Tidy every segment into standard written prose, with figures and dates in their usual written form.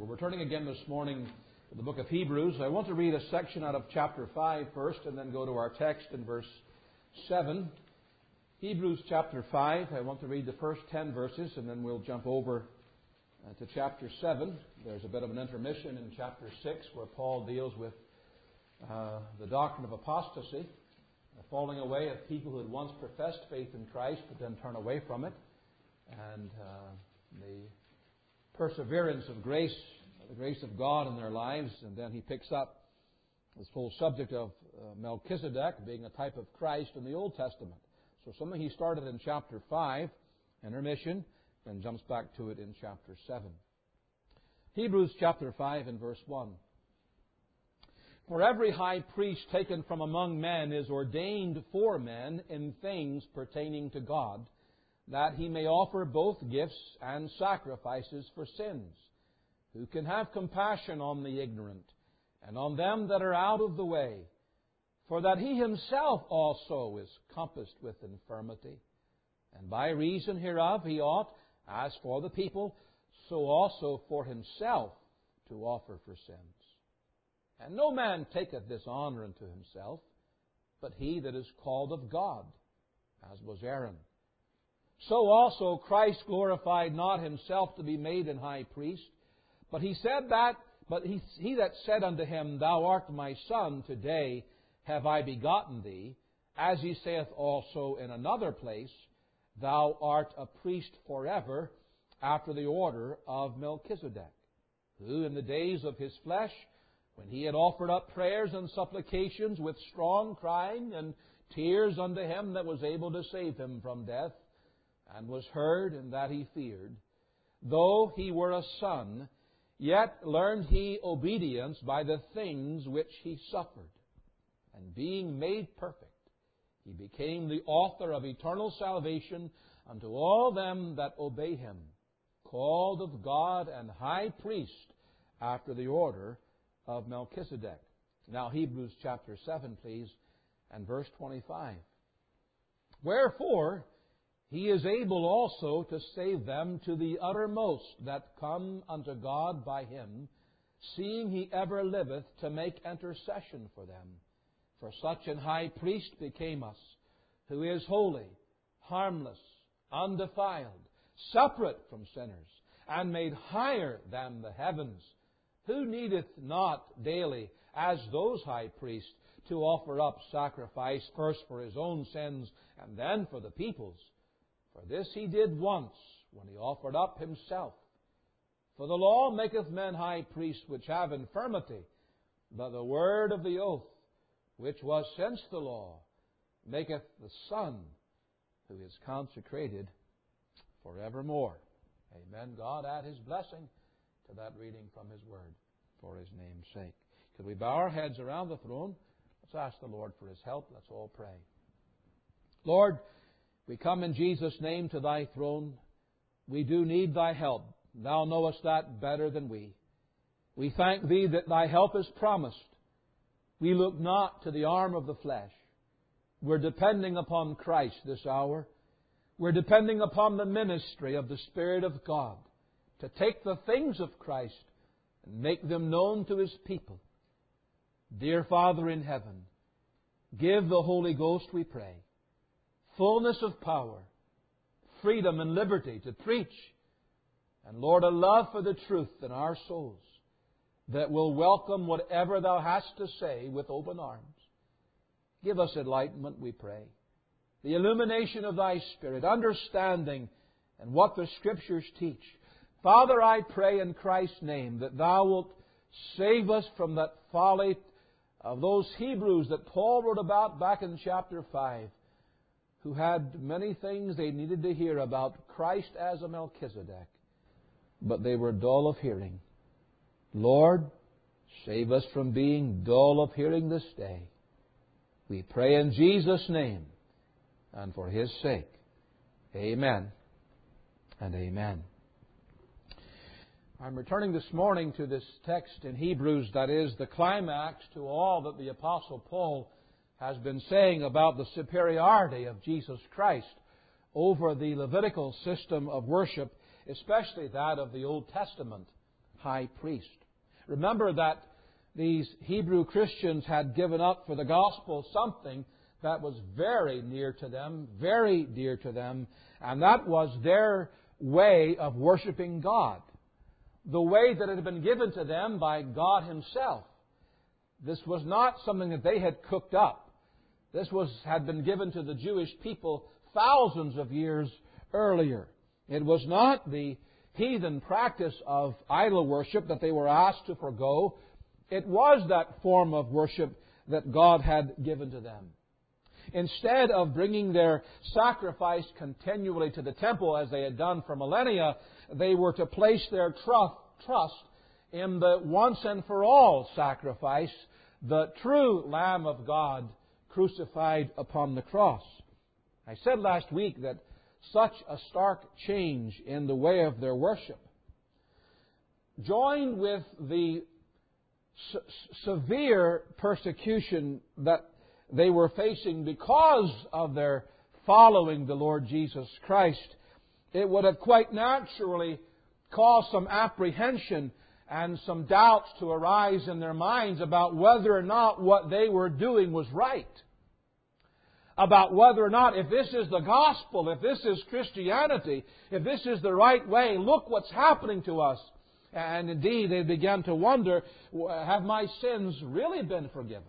We're turning again this morning to the book of Hebrews. I want to read a section out of chapter 5 first and then go to our text in verse 7. Hebrews chapter 5. I want to read the first 10 verses and then we'll jump over to chapter 7. There's a bit of an intermission in chapter 6 where Paul deals with the doctrine of apostasy, the falling away of people who had once professed faith in Christ but then turn away from it, and the perseverance of grace, the grace of God in their lives. And then he picks up this whole subject of Melchizedek being a type of Christ in the Old Testament. So something he started in chapter 5, intermission, then jumps back to it in chapter 7. Hebrews chapter 5 and verse 1. For every high priest taken from among men is ordained for men in things pertaining to God, that he may offer both gifts and sacrifices for sins, who can have compassion on the ignorant, and on them that are out of the way, for that he himself also is compassed with infirmity. And by reason hereof he ought, as for the people, so also for himself to offer for sins. And no man taketh this honour unto himself, but he that is called of God, as was Aaron. So also Christ glorified not himself to be made an high priest, but he that said unto him, Thou art my son, today have I begotten thee, as he saith also in another place, Thou art a priest forever, after the order of Melchizedek, who in the days of his flesh, when he had offered up prayers and supplications with strong crying and tears unto him that was able to save him from death, and was heard, and that he feared, though he were a son, yet learned he obedience by the things which he suffered. And being made perfect, he became the author of eternal salvation unto all them that obey him, called of God and high priest after the order of Melchizedek. Now Hebrews chapter 7, please, and verse 25. Wherefore he is able also to save them to the uttermost that come unto God by him, seeing he ever liveth to make intercession for them. For such an high priest became us, who is holy, harmless, undefiled, separate from sinners, and made higher than the heavens, who needeth not daily, as those high priests, to offer up sacrifice first for his own sins and then for the people's. For this he did once, when he offered up himself. For the law maketh men high priests which have infirmity, but the word of the oath, which was since the law, maketh the Son, who is consecrated forevermore. Amen. God add His blessing to that reading from His Word, for His name's sake. Could we bow our heads around the throne? Let's ask the Lord for His help. Let's all pray. Lord, we come in Jesus' name to Thy throne. We do need Thy help. Thou knowest that better than we. We thank Thee that Thy help is promised. We look not to the arm of the flesh. We're depending upon Christ this hour. We're depending upon the ministry of the Spirit of God to take the things of Christ and make them known to His people. Dear Father in heaven, give the Holy Ghost, we pray, fullness of power, freedom and liberty to preach, and Lord, a love for the truth in our souls that will welcome whatever Thou hast to say with open arms. Give us enlightenment, we pray, the illumination of Thy Spirit, understanding and what the Scriptures teach. Father, I pray in Christ's name that Thou wilt save us from that folly of those Hebrews that Paul wrote about back in chapter 5, who had many things they needed to hear about Christ as a Melchizedek, but they were dull of hearing. Lord, save us from being dull of hearing this day. We pray in Jesus' name and for His sake. Amen and amen. I'm returning this morning to this text in Hebrews that is the climax to all that the Apostle Paul has been saying about the superiority of Jesus Christ over the Levitical system of worship, especially that of the Old Testament. high priest. Remember that these Hebrew Christians had given up for the gospel something that was very near to them, very dear to them, and that was their way of worshiping God. The way that it had been given to them by God Himself. This was not something that they had cooked up. This had been given to the Jewish people thousands of years earlier. It was not the heathen practice of idol worship that they were asked to forego. It was that form of worship that God had given to them. Instead of bringing their sacrifice continually to the temple as they had done for millennia, they were to place their trust in the once and for all sacrifice, the true Lamb of God crucified upon the cross. I said last week that such a stark change in the way of their worship, joined with the severe persecution that they were facing because of their following the Lord Jesus Christ, it would have quite naturally caused some apprehension and some doubts to arise in their minds about whether or not what they were doing was right. About whether or not, if this is the gospel, if this is Christianity, if this is the right way, look what's happening to us. And indeed, they began to wonder, have my sins really been forgiven?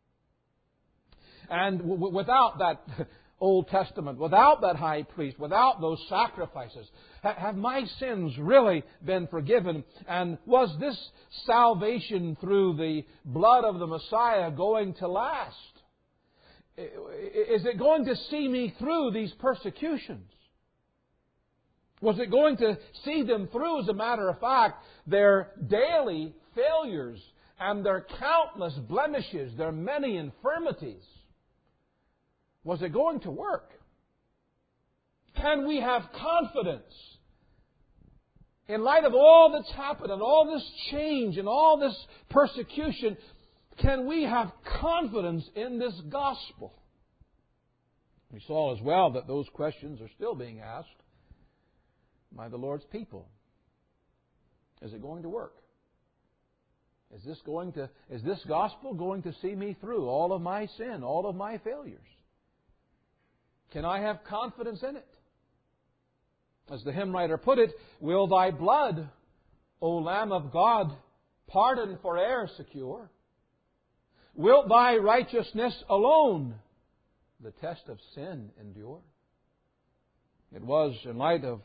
And without that Old Testament, without that high priest, without those sacrifices, have my sins really been forgiven? And was this salvation through the blood of the Messiah going to last? Is it going to see me through these persecutions? Was it going to see them through, as a matter of fact, their daily failures and their countless blemishes, their many infirmities? Was it going to work? Can we have confidence in light of all that's happened and all this change and all this persecution? Can we have confidence in this gospel? We saw as well that those questions are still being asked by the Lord's people. Is it going to work? Is this gospel going to see me through all of my sin, all of my failures? Can I have confidence in it? As the hymn writer put it, will Thy blood, O Lamb of God, pardon for e'er secure? Wilt Thy righteousness alone the test of sin endure? It was in light of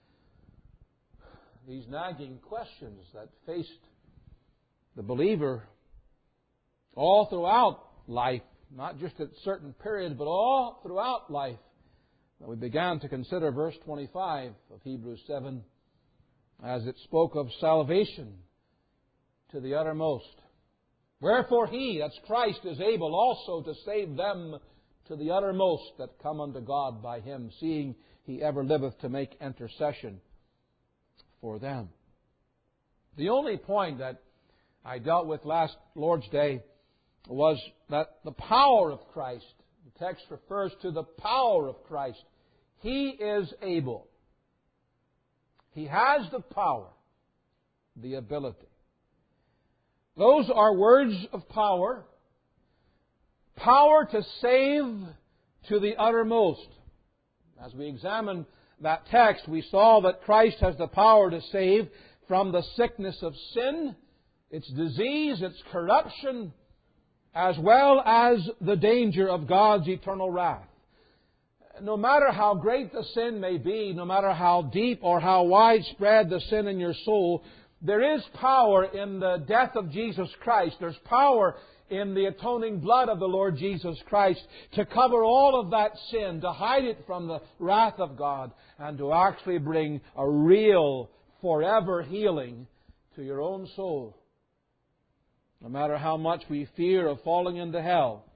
these nagging questions that faced the believer all throughout life, not just at certain periods, but all throughout life, that we began to consider verse 25 of Hebrews 7 as it spoke of salvation to the uttermost. Wherefore He, that's Christ, is able also to save them to the uttermost that come unto God by Him, seeing He ever liveth to make intercession for them. The only point that I dealt with last Lord's Day was that the power of Christ, the text refers to the power of Christ. He is able. He has the power, the ability. Those are words of power. Power to save to the uttermost. As we examine that text, we saw that Christ has the power to save from the sickness of sin, its disease, its corruption, as well as the danger of God's eternal wrath. No matter how great the sin may be, no matter how deep or how widespread the sin in your soul, there is power in the death of Jesus Christ. There's power in the atoning blood of the Lord Jesus Christ to cover all of that sin, to hide it from the wrath of God, and to actually bring a real, forever healing to your own soul. No matter how much we fear of falling into hell,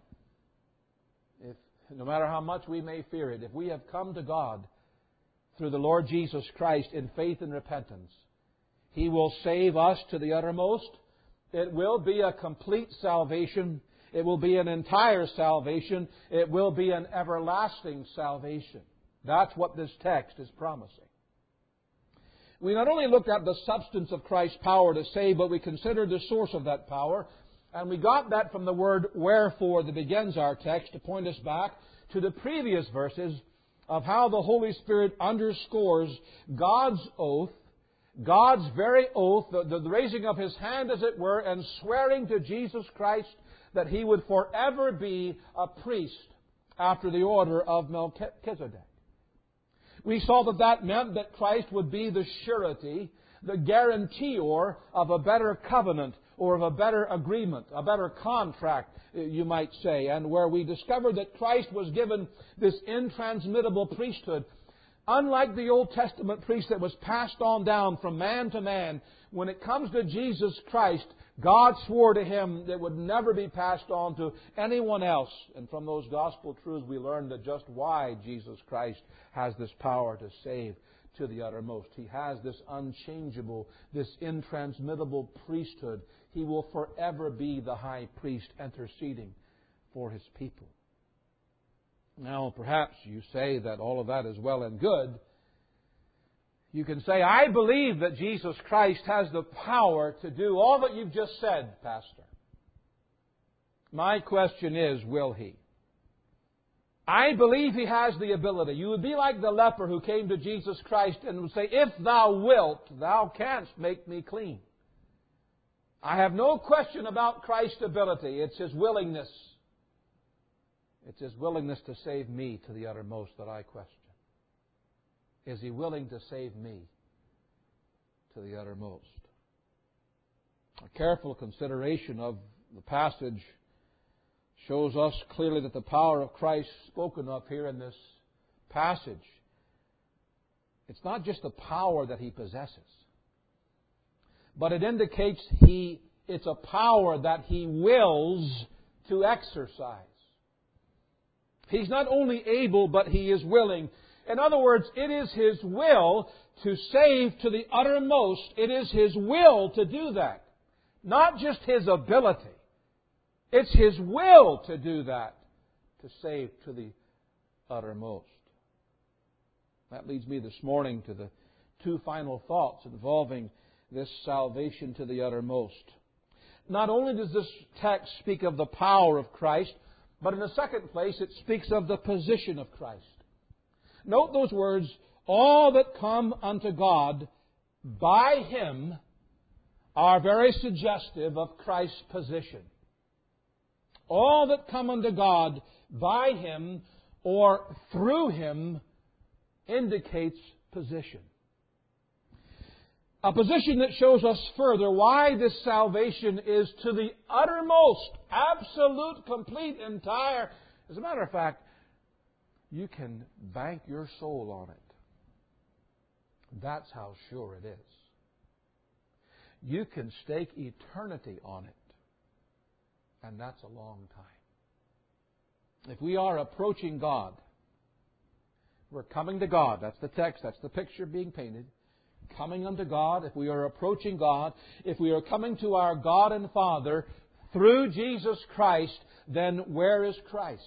no matter how much we may fear it, if we have come to God through the Lord Jesus Christ in faith and repentance, He will save us to the uttermost. It will be a complete salvation. It will be an entire salvation. It will be an everlasting salvation. That's what this text is promising. We not only looked at the substance of Christ's power to save, but we considered the source of that power. And we got that from the word wherefore that begins our text to point us back to the previous verses of how the Holy Spirit underscores God's oath, God's very oath, the raising of His hand, as it were, and swearing to Jesus Christ that He would forever be a priest after the order of Melchizedek. We saw that that meant that Christ would be the surety, the guarantor of a better covenant or of a better agreement, a better contract, you might say, and where we discovered that Christ was given this intransmittable priesthood. Unlike the Old Testament priest that was passed on down from man to man, when it comes to Jesus Christ, God swore to Him that it would never be passed on to anyone else. And from those gospel truths we learned that just why Jesus Christ has this power to save to the uttermost. He has this unchangeable, this intransmittable priesthood. He will forever be the high priest interceding for His people. Now, perhaps you say that all of that is well and good. You can say, I believe that Jesus Christ has the power to do all that you've just said, Pastor. My question is, will He? I believe He has the ability. You would be like the leper who came to Jesus Christ and would say, if Thou wilt, Thou canst make me clean. I have no question about Christ's ability. It's His willingness. It's His willingness to save me to the uttermost that I question. Is He willing to save me to the uttermost? A careful consideration of the passage shows us clearly that the power of Christ spoken of here in this passage, it's not just the power that He possesses, but it indicates it's a power that He wills to exercise. He's not only able, but He is willing. In other words, it is His will to save to the uttermost. It is His will to do that. Not just His ability. It's His will to do that, to save to the uttermost. That leads me this morning to the two final thoughts involving this salvation to the uttermost. Not only does this text speak of the power of Christ, but in the second place, it speaks of the position of Christ. Note those words, all that come unto God by Him are very suggestive of Christ's position. All that come unto God by Him or through Him indicates position. A position that shows us further why this salvation is to the uttermost, absolute, complete, entire. As a matter of fact, you can bank your soul on it. That's how sure it is. You can stake eternity on it. And that's a long time. If we are approaching God, we're coming to God. That's the text. That's the picture being painted. Coming unto God, if we are approaching God, if we are coming to our God and Father through Jesus Christ, then where is Christ?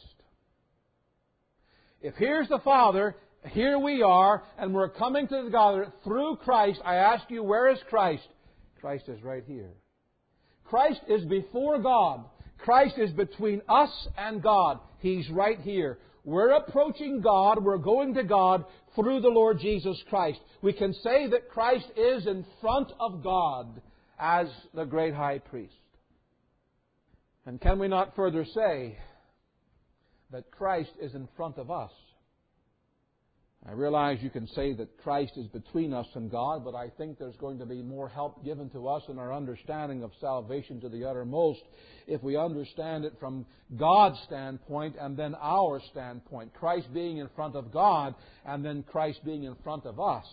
If here's the Father, here we are, and we're coming to God through Christ, I ask you, where is Christ? Christ is right here. Christ is before God. Christ is between us and God. He's right here. We're approaching God, we're going to God through the Lord Jesus Christ. We can say that Christ is in front of God as the great high priest. And can we not further say that Christ is in front of us? I realize you can say that Christ is between us and God, but I think there's going to be more help given to us in our understanding of salvation to the uttermost if we understand it from God's standpoint and then our standpoint. Christ being in front of God and then Christ being in front of us.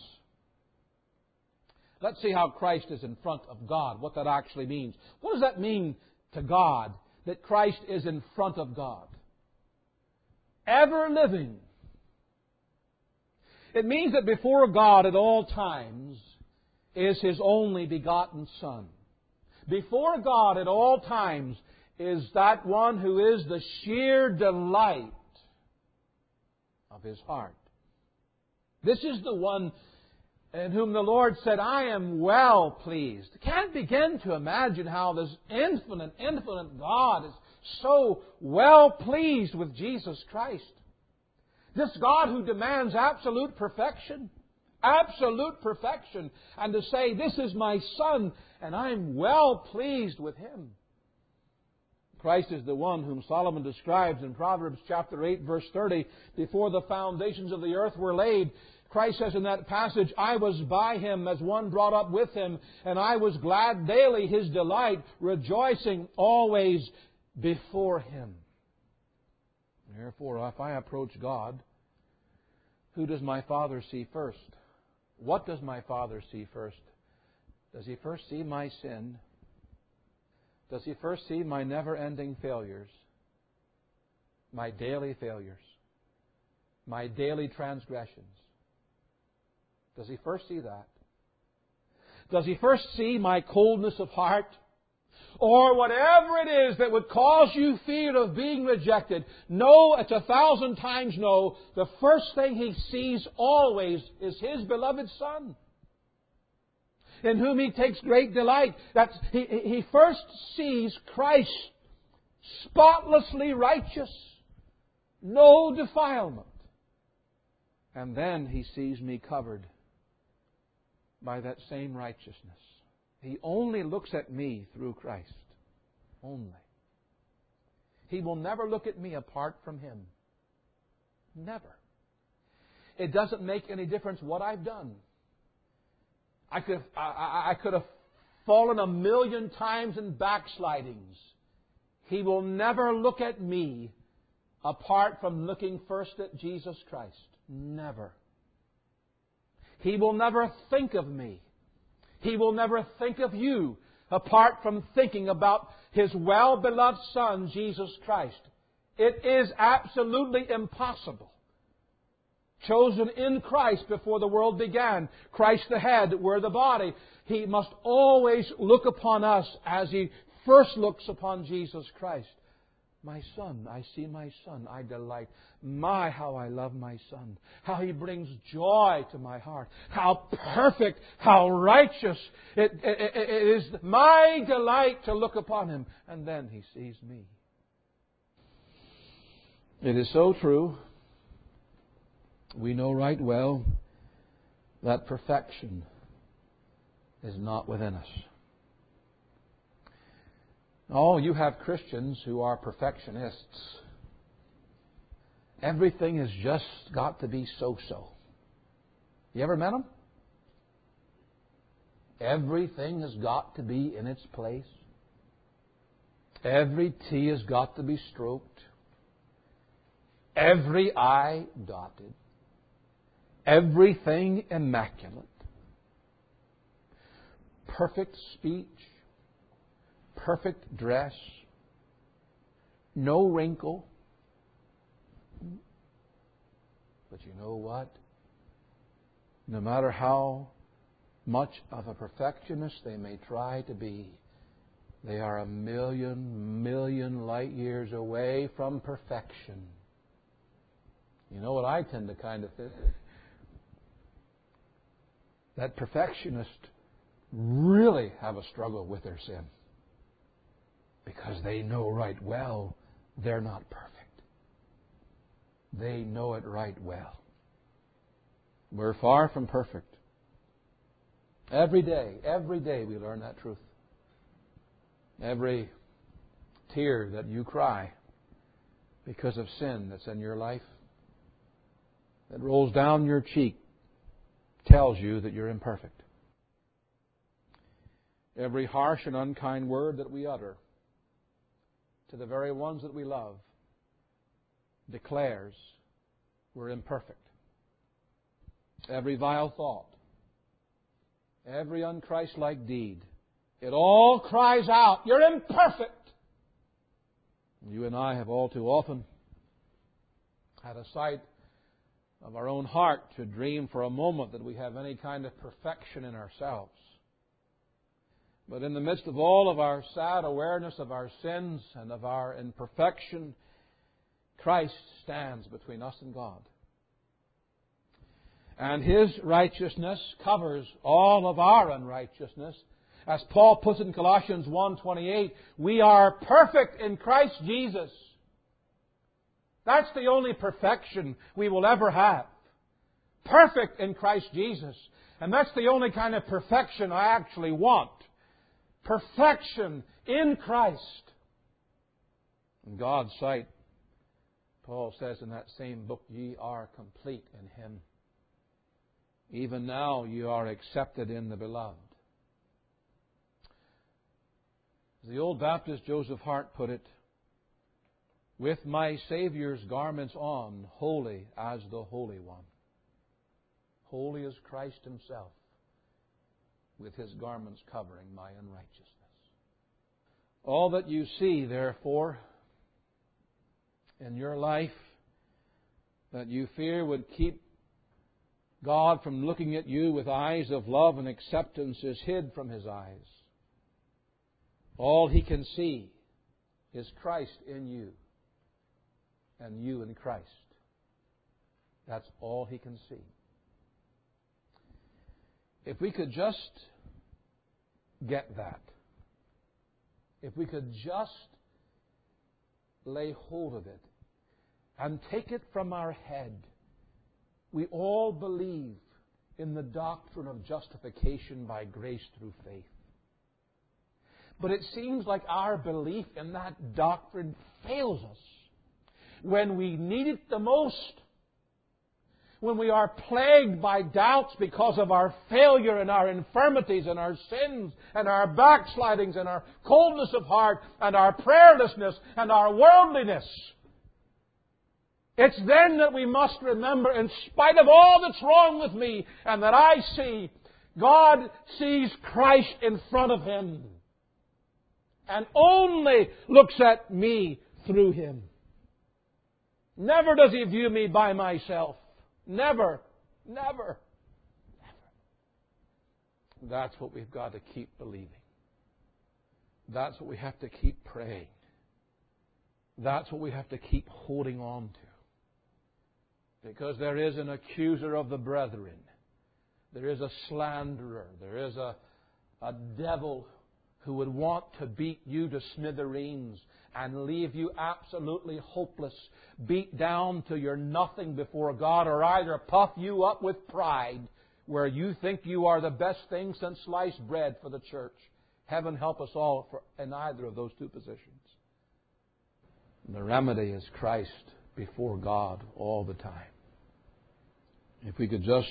Let's see how Christ is in front of God, what that actually means. What does that mean to God, that Christ is in front of God? Ever living. It means that before God at all times is His only begotten Son. Before God at all times is that one who is the sheer delight of His heart. This is the one in whom the Lord said, I am well pleased. Can't begin to imagine how this infinite God is so well pleased with Jesus Christ. This God who demands absolute perfection. Absolute perfection. And to say, this is my Son, and I'm well pleased with Him. Christ is the one whom Solomon describes in Proverbs chapter 8, verse 30. Before the foundations of the earth were laid, Christ says in that passage, I was by Him as one brought up with Him, and I was glad daily, His delight, rejoicing always before Him. Therefore, if I approach God, who does my Father see first? What does my Father see first? Does He first see my sin? Does He first see my never-ending failures? My daily failures? My daily transgressions? Does He first see that? Does He first see my coldness of heart? Or whatever it is that would cause you fear of being rejected? No, it's 1,000 times no. The first thing He sees always is His beloved Son, in whom He takes great delight. He first sees Christ spotlessly righteous, no defilement. And then He sees me covered by that same righteousness. He only looks at me through Christ. Only. He will never look at me apart from Him. Never. It doesn't make any difference what I've done. I could have fallen 1,000,000 times in backslidings. He will never look at me apart from looking first at Jesus Christ. Never. He will never think of me. He will never think of you apart from thinking about His well-beloved Son, Jesus Christ. It is absolutely impossible. Chosen in Christ before the world began. Christ the head, we're the body. He must always look upon us as He first looks upon Jesus Christ. My Son, I see my Son, I delight. My, how I love my Son. How He brings joy to my heart. How perfect, how righteous. It is my delight to look upon Him. And then He sees me. It is so true. We know right well that perfection is not within us. Oh, you have Christians who are perfectionists. Everything has just got to be so-so. You ever met them? Everything has got to be in its place. Every T has got to be stroked. Every I dotted. Everything immaculate. Perfect speech. Perfect dress. No wrinkle. But you know what? No matter how much of a perfectionist they may try to be, they are 1,000,000 light years away from perfection. You know what I tend to kind of think? That perfectionists really have a struggle with their sin. Because they know right well they're not perfect. They know it right well. We're far from perfect. Every day we learn that truth. Every tear that you cry because of sin that's in your life, that rolls down your cheek, tells you that you're imperfect. Every harsh and unkind word that we utter to the very ones that we love declares we're imperfect. Every vile thought, every unchristlike deed, it all cries out, you're imperfect. You and I have all too often had a sight of our own heart to dream for a moment that we have any kind of perfection in ourselves. But in the midst of all of our sad awareness of our sins and of our imperfection, Christ stands between us and God. And His righteousness covers all of our unrighteousness. As Paul puts it in Colossians 1:28, we are perfect in Christ Jesus. That's the only perfection we will ever have. Perfect in Christ Jesus. And that's the only kind of perfection I actually want. Perfection in Christ. In God's sight, Paul says in that same book, ye are complete in Him. Even now you are accepted in the Beloved. As the old Baptist Joseph Hart put it, with my Saviour's garments on, holy as the Holy One. Holy as Christ Himself, with His garments covering my unrighteousness. All that you see, therefore, in your life that you fear would keep God from looking at you with eyes of love and acceptance is hid from His eyes. All He can see is Christ in you and you in Christ. That's all He can see. If we could just get that, if we could just lay hold of it and take it from our head, we all believe in the doctrine of justification by grace through faith. But it seems like our belief in that doctrine fails us when we need it the most. When we are plagued by doubts because of our failure and our infirmities and our sins and our backslidings and our coldness of heart and our prayerlessness and our worldliness. It's then that we must remember, in spite of all that's wrong with me and that I see, God sees Christ in front of Him and only looks at me through Him. Never does He view me by myself. Never. Never. Never. That's what we've got to keep believing. That's what we have to keep praying. That's what we have to keep holding on to. Because there is an accuser of the brethren. There is a slanderer. There is a devil who would want to beat you to smithereens and leave you absolutely hopeless, beat down till you're nothing before God, or either puff you up with pride where you think you are the best thing since sliced bread for the church. Heaven help us all in either of those two positions. And the remedy is Christ before God all the time. If we could just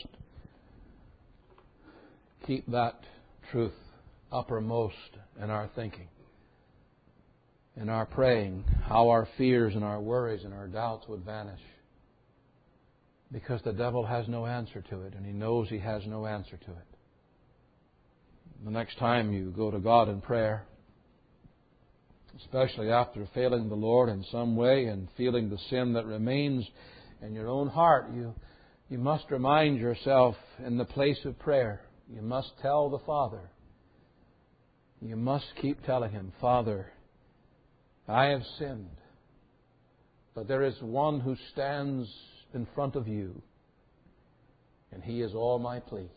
keep that truth uppermost in our thinking, in our praying, how our fears and our worries and our doubts would vanish. Because the devil has no answer to it, and he knows he has no answer to it. The next time you go to God in prayer, especially after failing the Lord in some way and feeling the sin that remains in your own heart, you must remind yourself in the place of prayer, you must tell the Father, you must keep telling Him, Father, I have sinned, but there is one who stands in front of you, and He is all my plea.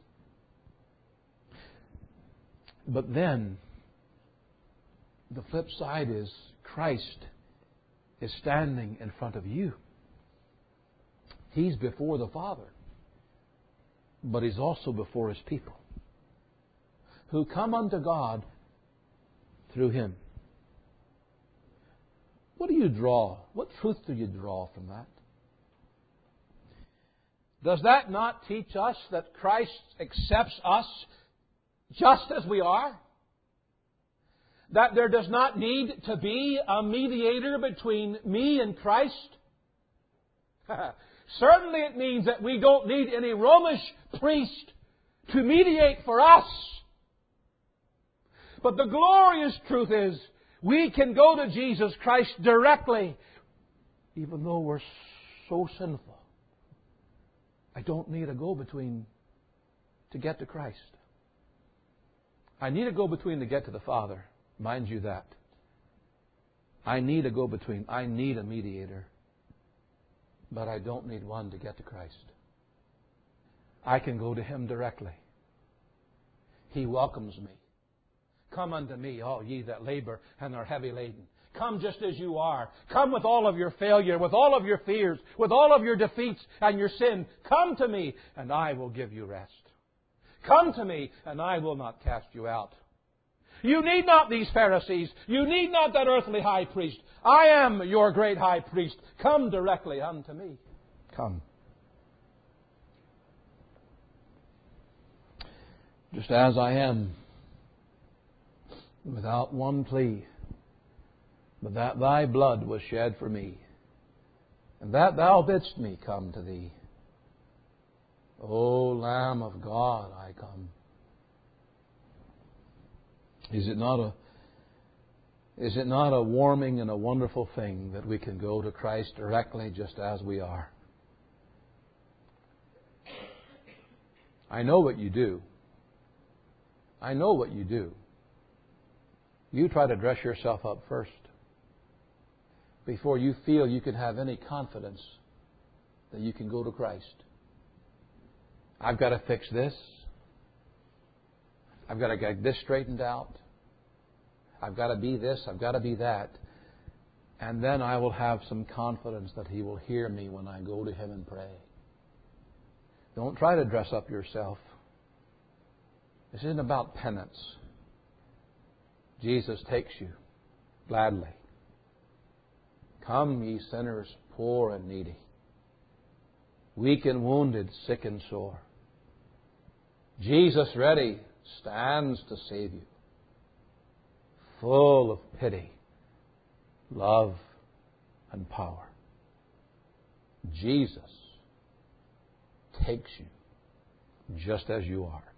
But then, the flip side is Christ is standing in front of you. He's before the Father, but He's also before His people, who come unto God through Him. What do you draw? What truth do you draw from that? Does that not teach us that Christ accepts us just as we are? That there does not need to be a mediator between me and Christ? Certainly it means that we don't need any Romish priest to mediate for us. But the glorious truth is, we can go to Jesus Christ directly, even though we're so sinful. I don't need a go-between to get to Christ. I need a go-between to get to the Father. Mind you that. I need a go-between. I need a mediator. But I don't need one to get to Christ. I can go to Him directly. He welcomes me. Come unto me, all ye that labor and are heavy laden. Come just as you are. Come with all of your failure, with all of your fears, with all of your defeats and your sin. Come to me, and I will give you rest. Come to me, and I will not cast you out. You need not these Pharisees. You need not that earthly high priest. I am your great high priest. Come directly unto me. Come. Just as I am, without one plea, but that Thy blood was shed for me, and that Thou bidst me come to Thee. O Lamb of God, I come. Is it not a warming and a wonderful thing that we can go to Christ directly just as we are? I know what you do. I know what you do. You try to dress yourself up first before you feel you can have any confidence that you can go to Christ. I've got to fix this. I've got to get this straightened out. I've got to be this. I've got to be that. And then I will have some confidence that He will hear me when I go to Him and pray. Don't try to dress up yourself. This isn't about penance. Jesus takes you gladly. Come, ye sinners, poor and needy, weak and wounded, sick and sore. Jesus ready stands to save you, full of pity, love, and power. Jesus takes you just as you are.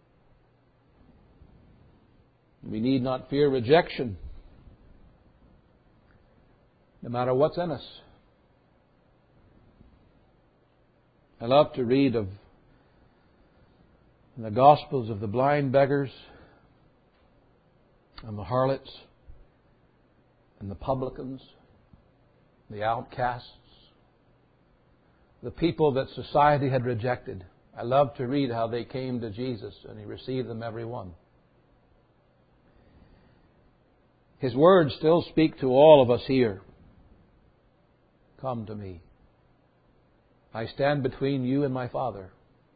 We need not fear rejection, no matter what's in us. I love to read of the Gospels of the blind beggars and the harlots and the publicans, the outcasts, the people that society had rejected. I love to read how they came to Jesus and He received them every one. His words still speak to all of us here. Come to me. I stand between you and my Father.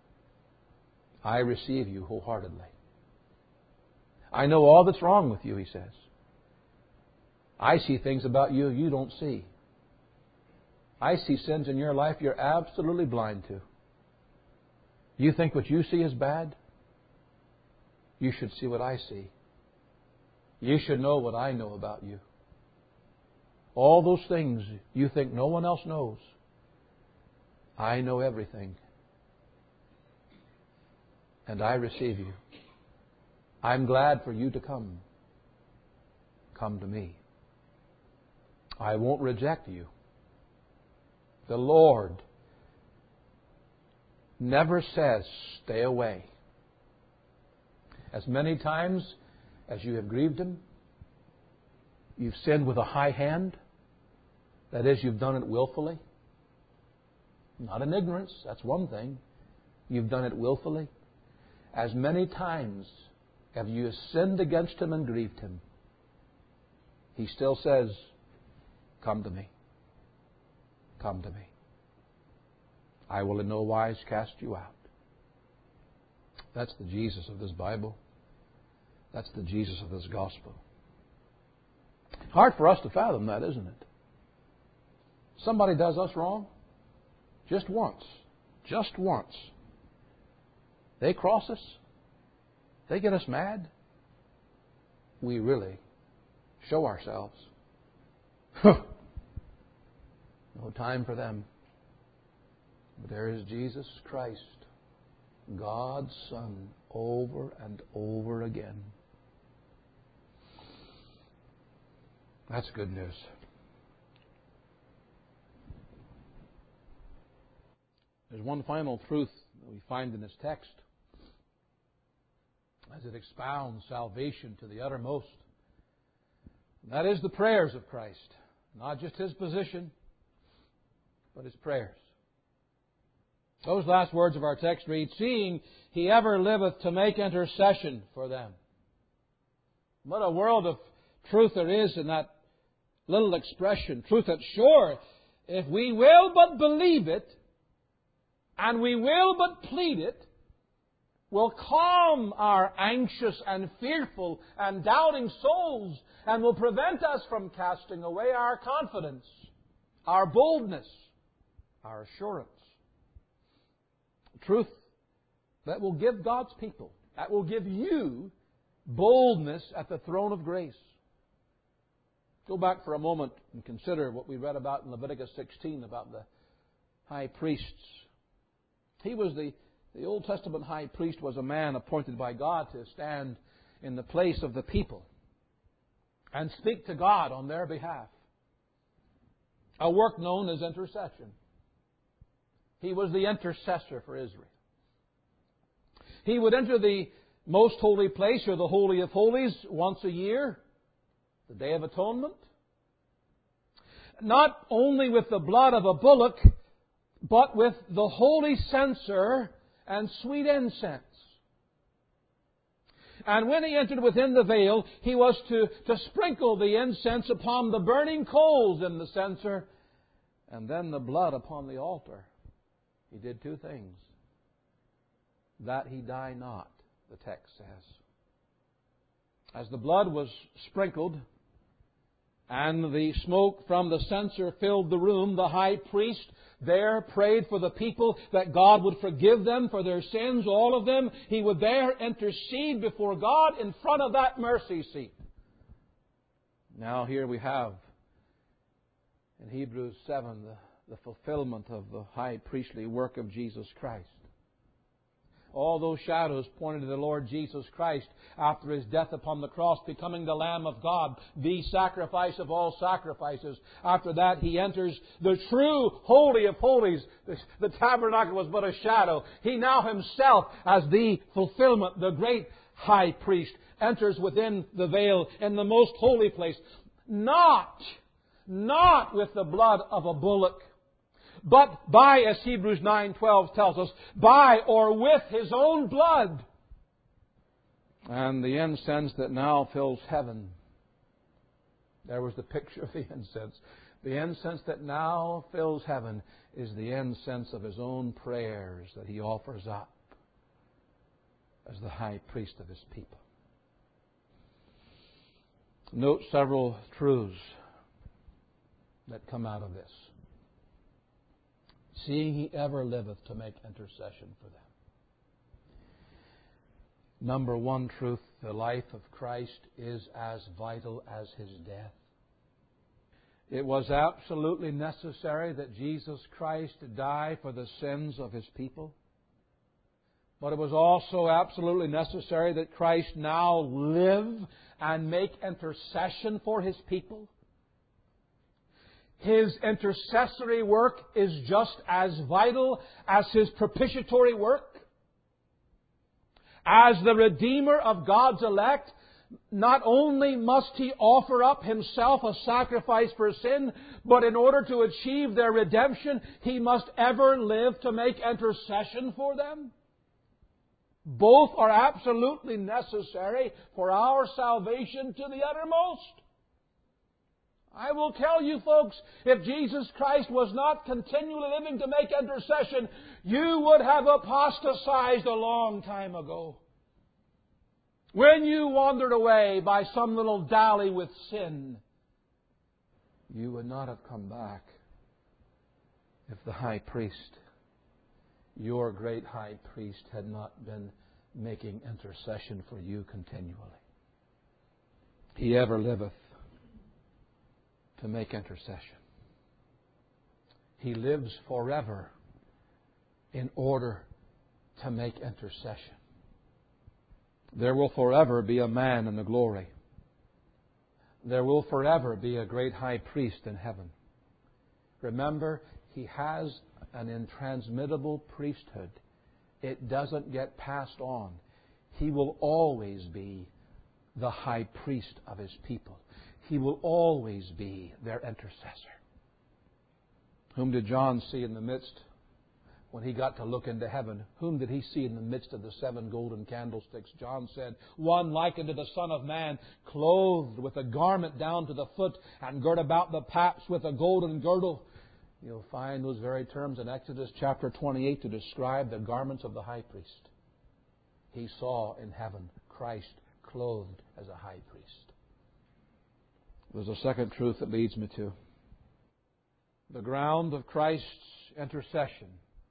I receive you wholeheartedly. I know all that's wrong with you, He says. I see things about you you don't see. I see sins in your life you're absolutely blind to. You think what you see is bad? You should see what I see. You should know what I know about you. All those things you think no one else knows, I know everything. And I receive you. I'm glad for you to come. Come to me. I won't reject you. The Lord never says, stay away. As many times as you have grieved Him, you've sinned with a high hand. That is, you've done it willfully. Not in ignorance, that's one thing. You've done it willfully. As many times as you have sinned against Him and grieved Him, He still says, come to me. Come to me. I will in no wise cast you out. That's the Jesus of this Bible. That's the Jesus of this gospel. Hard for us to fathom that, isn't it? Somebody does us wrong just once. Just once. They cross us. They get us mad. We really show ourselves. No time for them. But there is Jesus Christ, God's Son, over and over again. That's good news. There's one final truth that we find in this text as it expounds salvation to the uttermost. And that is the prayers of Christ. Not just His position, but His prayers. Those last words of our text read, seeing He ever liveth to make intercession for them. What a world of truth there is in that little expression. Truth that, sure, if we will but believe it, and we will but plead it, will calm our anxious and fearful and doubting souls, and will prevent us from casting away our confidence, our boldness, our assurance. Truth that will give God's people, that will give you boldness at the throne of grace. Go back for a moment and consider what we read about in Leviticus 16 about the high priests. He was the Old Testament high priest was a man appointed by God to stand in the place of the people and speak to God on their behalf. A work known as intercession. He was the intercessor for Israel. He would enter the most holy place, or the Holy of Holies, once a year, the Day of Atonement. Not only with the blood of a bullock, but with the holy censer and sweet incense. And when he entered within the veil, he was to sprinkle the incense upon the burning coals in the censer, and then the blood upon the altar. He did two things. That he die not, the text says. As the blood was sprinkled and the smoke from the censer filled the room, the high priest there prayed for the people that God would forgive them for their sins, all of them. He would there intercede before God in front of that mercy seat. Now here we have in Hebrews 7 the fulfillment of the high priestly work of Jesus Christ. All those shadows pointed to the Lord Jesus Christ after His death upon the cross, becoming the Lamb of God, the sacrifice of all sacrifices. After that, He enters the true Holy of Holies. The tabernacle was but a shadow. He now Himself, as the fulfillment, the great high priest, enters within the veil in the most holy place. Not with the blood of a bullock, but by, as Hebrews 9:12 tells us, by or with His own blood. And the incense that now fills heaven. There was the picture of the incense. The incense that now fills heaven is the incense of His own prayers that He offers up as the high priest of His people. Note several truths that come out of this. Seeing He ever liveth to make intercession for them. Number one truth, the life of Christ is as vital as His death. It was absolutely necessary that Jesus Christ die for the sins of His people. But it was also absolutely necessary that Christ now live and make intercession for His people. His intercessory work is just as vital as His propitiatory work. As the Redeemer of God's elect, not only must He offer up Himself a sacrifice for sin, but in order to achieve their redemption, He must ever live to make intercession for them. Both are absolutely necessary for our salvation to the uttermost. I will tell you, folks, if Jesus Christ was not continually living to make intercession, you would have apostatized a long time ago. When you wandered away by some little dally with sin, you would not have come back if the high priest, your great high priest, had not been making intercession for you continually. He ever liveth to make intercession. He lives forever in order to make intercession. There will forever be a man in the glory. There will forever be a great high priest in heaven. Remember, He has an intransmittable priesthood. It doesn't get passed on. He will always be the high priest of His people. He will always be their intercessor. Whom did John see in the midst when He got to look into heaven, whom did He see in the midst of the 7 golden candlesticks? John said, one like unto the Son of Man, clothed with a garment down to the foot, and girt about the paps with a golden girdle. You'll find those very terms in Exodus chapter 28 to describe the garments of the high priest. He saw in heaven Christ clothed as a high priest. There's a second truth that leads me to the ground of Christ's intercession.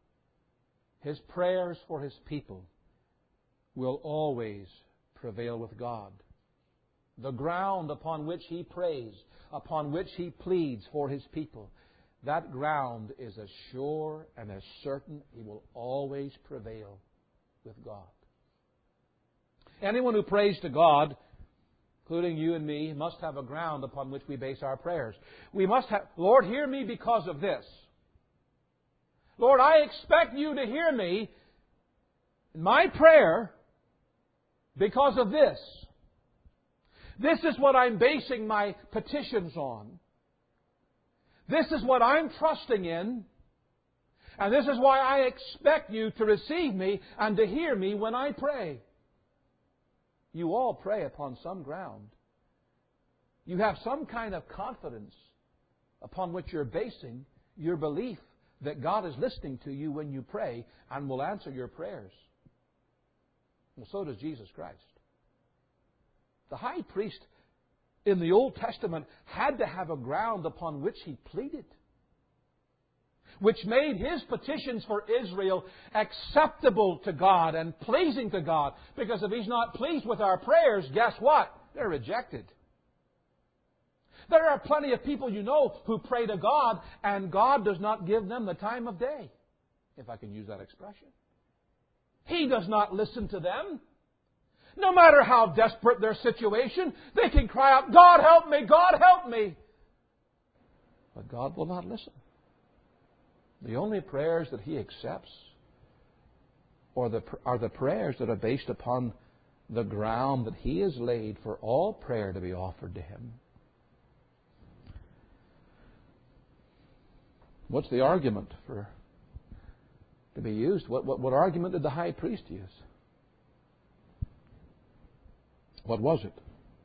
His prayers for His people will always prevail with God. The ground upon which He prays, upon which He pleads for His people, that ground is as sure and as certain He will always prevail with God. Anyone who prays to God, including you and me, must have a ground upon which we base our prayers. We must have, Lord, hear me because of this. Lord, I expect You to hear me in my prayer because of this. This is what I'm basing my petitions on. This is what I'm trusting in. And this is why I expect You to receive me and to hear me when I pray. You all pray upon some ground. You have some kind of confidence upon which you're basing your belief that God is listening to you when you pray and will answer your prayers. Well, so does Jesus Christ. The high priest in the Old Testament had to have a ground upon which he pleaded, which made his petitions for Israel acceptable to God and pleasing to God. Because if He's not pleased with our prayers, guess what? They're rejected. There are plenty of people you know who pray to God and God does not give them the time of day, if I can use that expression. He does not listen to them. No matter how desperate their situation, they can cry out, God help me, God help me. But God will not listen. The only prayers that He accepts are the prayers that are based upon the ground that He has laid for all prayer to be offered to Him. What's the argument to be used? What argument did the high priest use? What was it?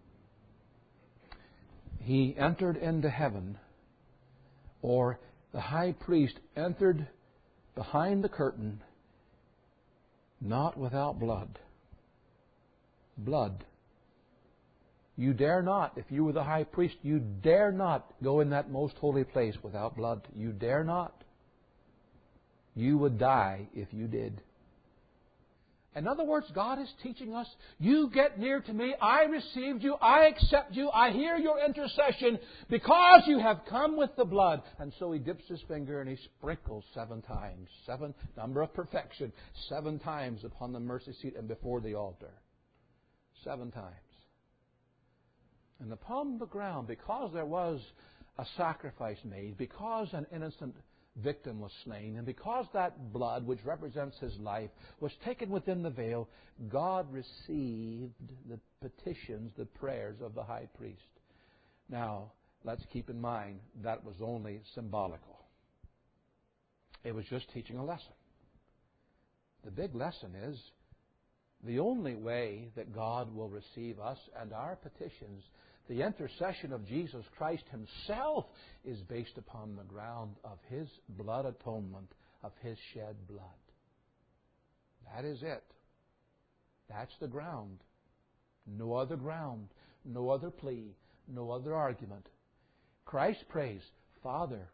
He entered into heaven, or the high priest entered behind the curtain, not without blood. Blood. You dare not, if you were the high priest, you dare not go in that most holy place without blood. You dare not. You would die if you did. In other words, God is teaching us, you get near to me, I received you, I accept you, I hear your intercession because you have come with the blood. And so He dips His finger and He sprinkles 7 times. 7, number of perfection, 7 times upon the mercy seat and before the altar. 7 times. And upon the ground, because there was a sacrifice made, because an innocent victim was slain, and because that blood, which represents His life, was taken within the veil, God received the petitions, the prayers of the high priest. Now, let's keep in mind that was only symbolical. It was just teaching a lesson. The big lesson is the only way that God will receive us and our petitions, the intercession of Jesus Christ Himself, is based upon the ground of His blood atonement, of His shed blood. That is it. That's the ground. No other ground, no other plea, no other argument. Christ prays, Father,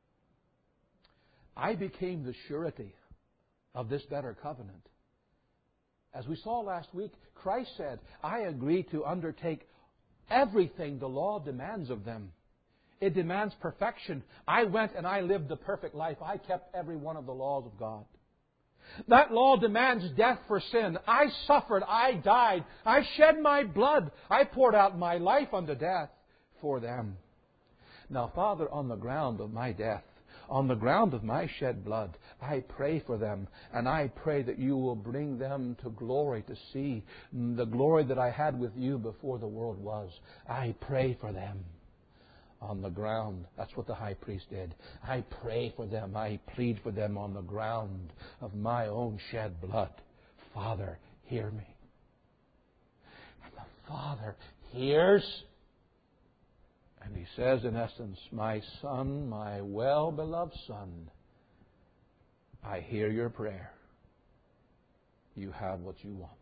I became the surety of this better covenant. As we saw last week, Christ said, I agree to undertake everything the law demands of them. It demands perfection. I went and I lived the perfect life. I kept every one of the laws of God. That law demands death for sin. I suffered. I died. I shed my blood. I poured out my life unto death for them. Now, Father, on the ground of my death, on the ground of my shed blood, I pray for them, and I pray that You will bring them to glory, to see the glory that I had with You before the world was. I pray for them. on the ground. That's what the high priest did. I pray for them. I plead for them on the ground of my own shed blood. Father, hear me. And the Father hears. And He says, in essence, my Son, my well-beloved Son, I hear your prayer. You have what you want.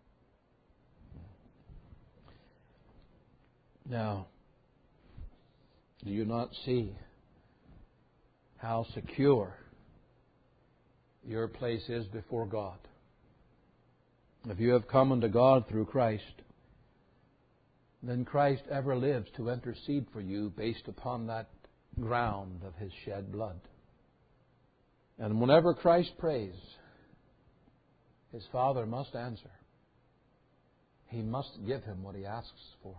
Now, do you not see how secure your place is before God? If you have come unto God through Christ, then Christ ever lives to intercede for you based upon that ground of His shed blood. And whenever Christ prays, His Father must answer. He must give Him what He asks for.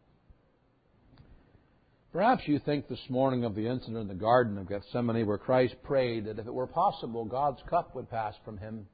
Perhaps you think this morning of the incident in the Garden of Gethsemane where Christ prayed that if it were possible, God's cup would pass from Him.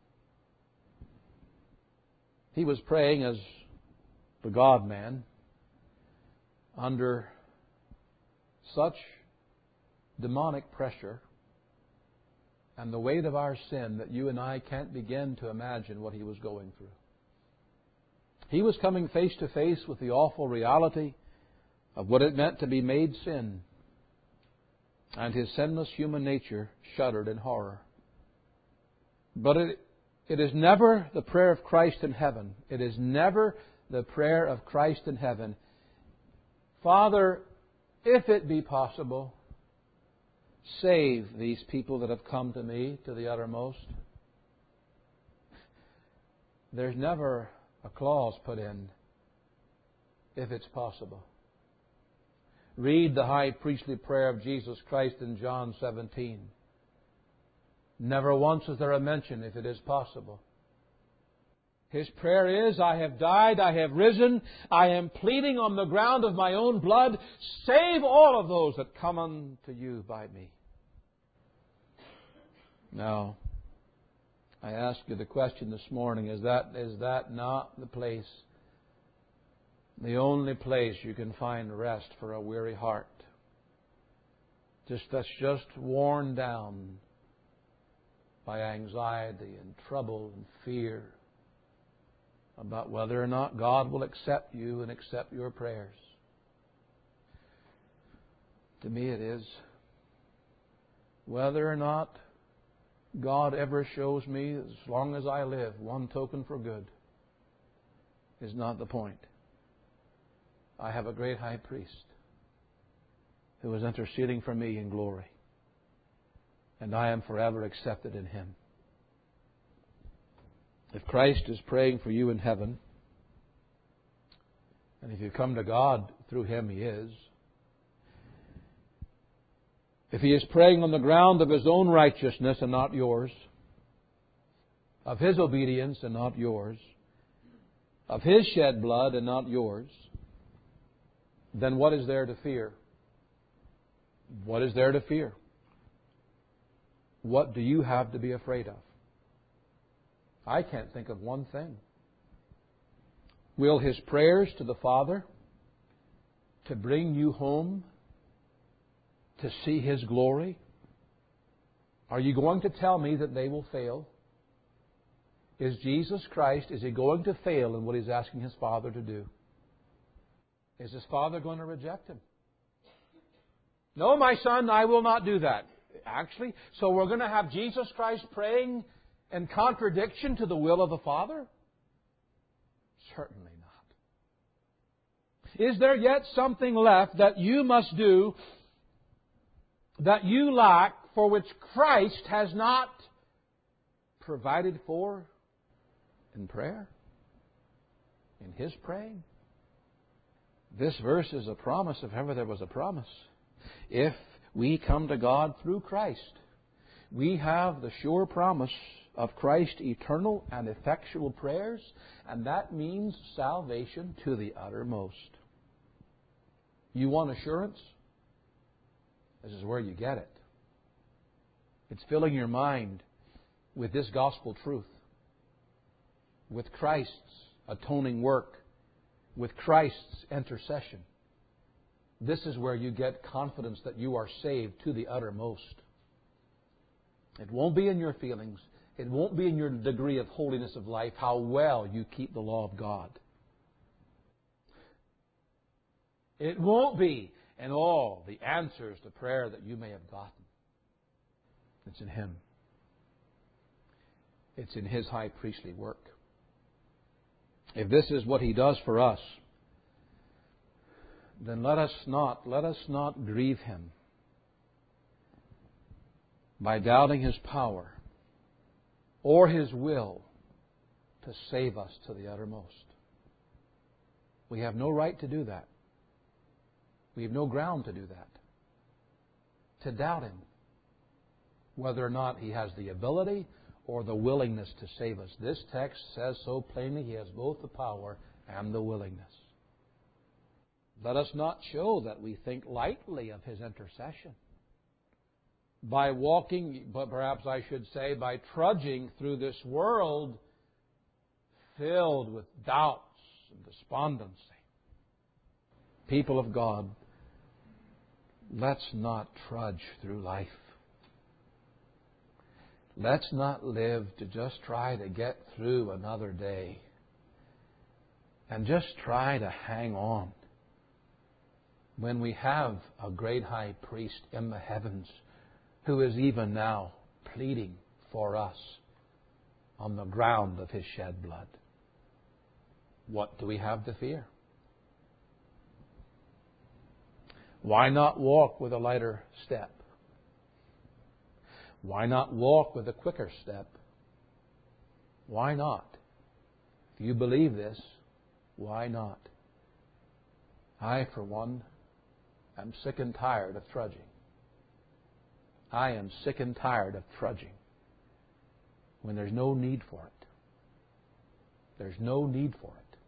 He was praying as the God-man under such demonic pressure and the weight of our sin that you and I can't begin to imagine what He was going through. He was coming face to face with the awful reality of what it meant to be made sin. And His sinless human nature shuddered in horror. But it is never the prayer of Christ in heaven. It is never the prayer of Christ in heaven. Father, if it be possible, save these people that have come to me to the uttermost. There's never a clause put in, if it's possible. Read the high priestly prayer of Jesus Christ in John 17. Never once is there a mention, if it is possible. His prayer is, I have died, I have risen, I am pleading on the ground of my own blood, save all of those that come unto you by me. Now, I ask you the question this morning, is that not the place, the only place you can find rest for a weary heart? That's just worn down by anxiety and trouble and fear about whether or not God will accept you and accept your prayers. To me it is. Whether or not God ever shows me, as long as I live, one token for good is not the point. I have a great high priest who is interceding for me in glory. And I am forever accepted in Him. If Christ is praying for you in heaven, and if you come to God through Him, He is. If He is praying on the ground of His own righteousness and not yours, of His obedience and not yours, of His shed blood and not yours, then what is there to fear? What is there to fear? What do you have to be afraid of? I can't think of one thing. Will His prayers to the Father to bring you home to see His glory, are you going to tell me that they will fail? Is Jesus Christ, is He going to fail in what He's asking His Father to do? Is His Father going to reject Him? No, my son, I will not do that. Actually, so we're going to have Jesus Christ praying in contradiction to the will of the Father? Certainly not. Is there yet something left that you must do that you lack, for which Christ has not provided for in prayer? In His praying? This verse is a promise if ever there was a promise. If we come to God through Christ, we have the sure promise of Christ's eternal and effectual prayers, and that means salvation to the uttermost. You want assurance? This is where you get it. It's filling your mind with this gospel truth, with Christ's atoning work, with Christ's intercession. This is where you get confidence that you are saved to the uttermost. It won't be in your feelings. It won't be in your degree of holiness of life, how well you keep the law of God. It won't be in all the answers to prayer that you may have gotten. It's in Him. It's in His high priestly work. If this is what He does for us, then let us not grieve Him by doubting His power or His will to save us to the uttermost. We have no right to do that. We have no ground to do that. To doubt Him, whether or not He has the ability or the willingness to save us. This text says so plainly He has both the power and the willingness. Let us not show that we think lightly of His intercession by walking, but perhaps I should say, by trudging through this world filled with doubts and despondency. People of God, let's not trudge through life. Let's not live to just try to get through another day and just try to hang on when we have a great high priest in the heavens who is even now pleading for us on the ground of His shed blood. What do we have to fear? Why not walk with a lighter step? Why not walk with a quicker step? Why not? If you believe this, why not? I, for one, am sick and tired of trudging. I am sick and tired of trudging when there's no need for it. There's no need for it.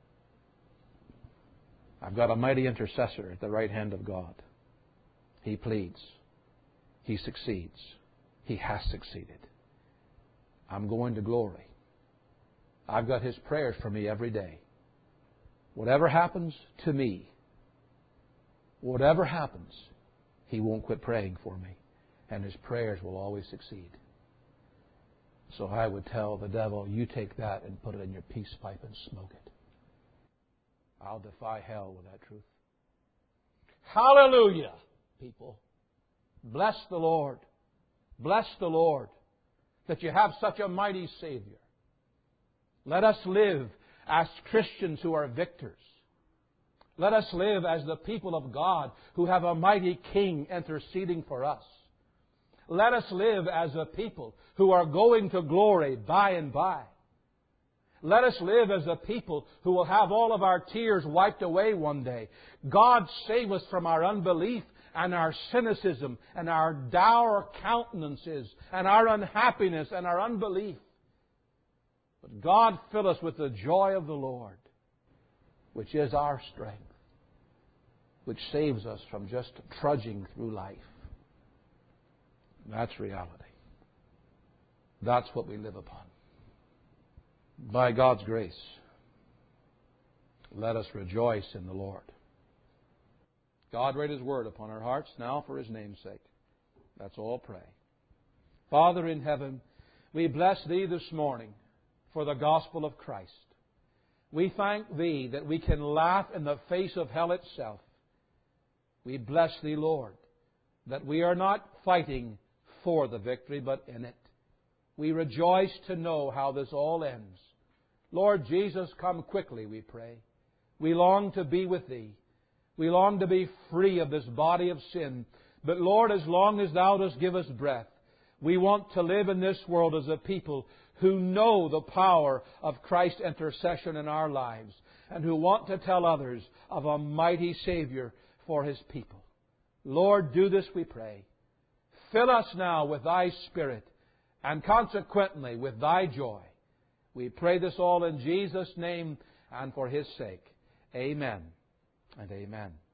I've got a mighty intercessor at the right hand of God. He pleads. He succeeds. He has succeeded. I'm going to glory. I've got His prayers for me every day. Whatever happens to me, whatever happens, He won't quit praying for me. And His prayers will always succeed. So I would tell the devil, you take that and put it in your peace pipe and smoke it. I'll defy hell with that truth. Hallelujah, people. Bless the Lord. Bless the Lord that you have such a mighty Savior. Let us live as Christians who are victors. Let us live as the people of God who have a mighty King interceding for us. Let us live as a people who are going to glory by and by. Let us live as a people who will have all of our tears wiped away one day. God save us from our unbelief and our cynicism and our dour countenances and our unhappiness and our unbelief. But God fill us with the joy of the Lord, which is our strength, which saves us from just trudging through life. That's reality. That's what we live upon. By God's grace, let us rejoice in the Lord. God write His word upon our hearts now for His name's sake. Let's all pray. Father in heaven, we bless Thee this morning for the gospel of Christ. We thank Thee that we can laugh in the face of hell itself. We bless Thee, Lord, that we are not fighting for the victory, but in it. We rejoice to know how this all ends. Lord Jesus, come quickly, we pray. We long to be with Thee. We long to be free of this body of sin. But Lord, as long as Thou dost give us breath, we want to live in this world as a people who know the power of Christ's intercession in our lives and who want to tell others of a mighty Savior for His people. Lord, do this, we pray. Fill us now with Thy Spirit and consequently with Thy joy. We pray this all in Jesus' name and for His sake. Amen and amen.